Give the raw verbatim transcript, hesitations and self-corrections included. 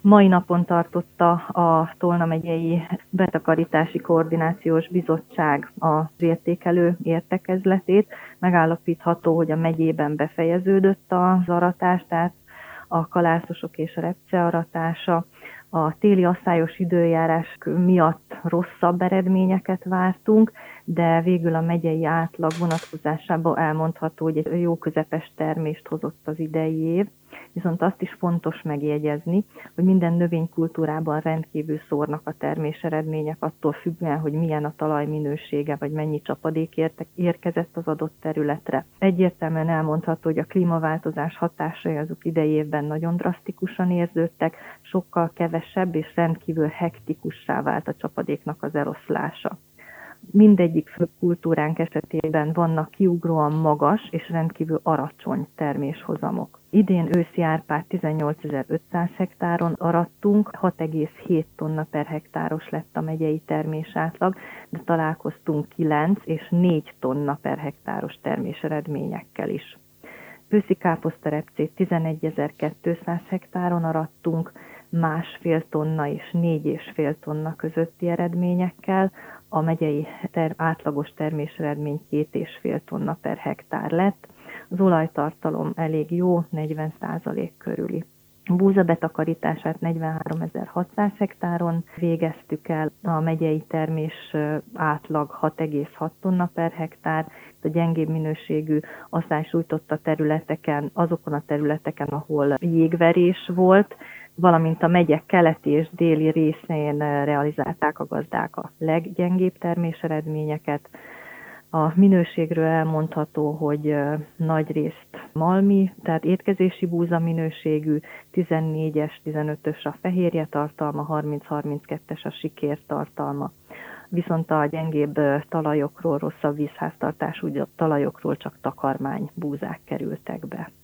Mai napon tartotta a Tolna megyei Betakarítási Koordinációs Bizottság az értékelő értekezletét. Megállapítható, hogy a megyében befejeződött az aratás, tehát a kalászosok és a repce aratása. A téli asszályos időjárás miatt rosszabb eredményeket vártunk, de végül a megyei átlag vonatkozásában elmondható, hogy egy jó közepes termést hozott az idei év. Viszont azt is fontos megjegyezni, hogy minden növénykultúrában rendkívül szórnak a termés eredmények attól függően, hogy milyen a talaj minősége, vagy mennyi csapadék érkezett az adott területre. Egyértelműen elmondható, hogy a klímaváltozás hatásai azok idei évben nagyon drasztikusan érződtek, sokkal kevesebb és rendkívül hektikussá vált a csapadéknak az eloszlása. Mindegyik fő kultúránk esetében vannak kiugróan magas és rendkívül alacsony terméshozamok. Idén őszi árpát tizennyolcezer-ötszáz hektáron arattunk, hat egész hét tonna per hektáros lett a megyei termésátlag, de találkoztunk kilenc és négy tonna per hektáros terméseredményekkel is. Őszi káposztarepcét tizenegyezer-kétszáz hektáron arattunk, másfél tonna és négy és fél tonna közötti eredményekkel, a megyei ter- átlagos terméseredmény két és fél tonna per hektár lett. Az olajtartalom elég jó, negyven százalék körüli. A búza betakarítását negyvenháromezer-hatszáz hektáron végeztük el, a megyei termés átlag hat egész hat tonna per hektár, a gyengébb minőségű asszály sújtotta területeken, azokon a területeken, ahol jégverés volt, valamint a megye keleti és déli részén realizálták a gazdák a leggyengébb terméseredményeket. A minőségről elmondható, hogy nagyrészt malmi, tehát étkezési búza minőségű, tizennégyes, tizenötös a fehérje tartalma, harminc-harminckettes a sikér tartalma. Viszont a gyengébb talajokról, rosszabb vízháztartású talajokról csak takarmány búzák kerültek be.